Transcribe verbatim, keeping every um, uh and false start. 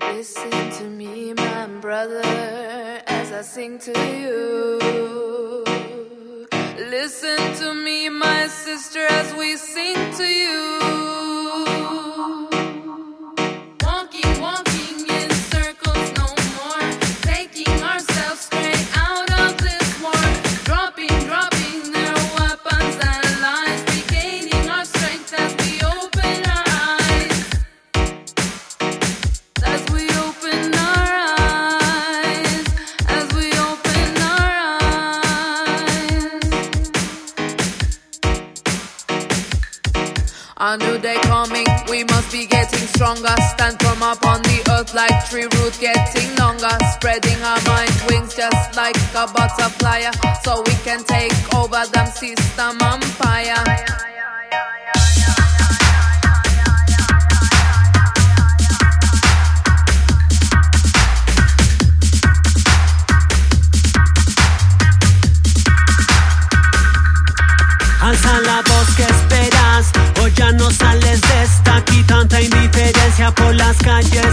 Listen to me, my brother, as I sing to you. Listen to me, my sister, as we sing to you. Walking, walking in circles no more, taking ourselves straight out of this war. Dropping, dropping their weapons and lies, regaining our strength as we open our eyes. As we open our eyes, as we open our eyes. A new day coming, we must be getting stronger. Stand firm up on the earth like tree root getting longer. Spreading our mind wings just like a butterfly, so we can take over them system empire. Alza la voz, que esperas, o ya no sales de esta. Aquí tanta indiferencia por las calles